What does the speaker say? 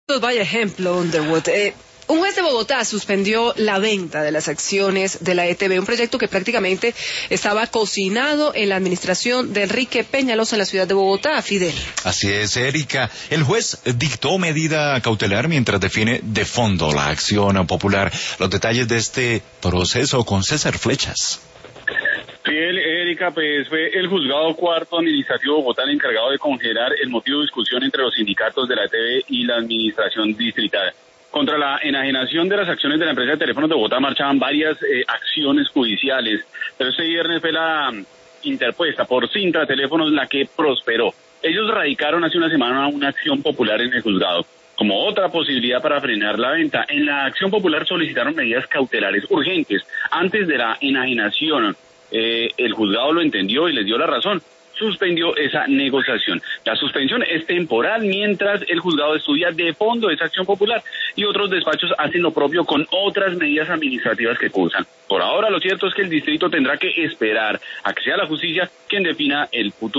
Vaya ejemplo, Underwood. Un juez de Bogotá suspendió la venta de las acciones de la ETB, un proyecto que prácticamente estaba cocinado en la administración de Enrique Peñalosa en la ciudad de Bogotá. Fidel. Así es, Erika. El juez dictó medida cautelar mientras define de fondo la acción popular. Los detalles de este proceso con César Flechas. Fidel, Erika, pues fue el juzgado cuarto administrativo de Bogotá el encargado de congelar el motivo de discusión entre los sindicatos de la ETB y la administración distrital. Contra la enajenación de las acciones de la empresa de teléfonos de Bogotá marchaban varias acciones judiciales, pero este viernes fue la interpuesta por Cintra Teléfonos la que prosperó. Ellos radicaron hace una semana una acción popular en el juzgado como otra posibilidad para frenar la venta. En la acción popular solicitaron medidas cautelares urgentes antes de la enajenación. El juzgado lo entendió y les dio la razón. Suspendió esa negociación. La suspensión es temporal mientras el juzgado estudia de fondo esa acción popular y otros despachos hacen lo propio con otras medidas administrativas que cursan. Por ahora lo cierto es que el distrito tendrá que esperar a que sea la justicia quien defina el futuro.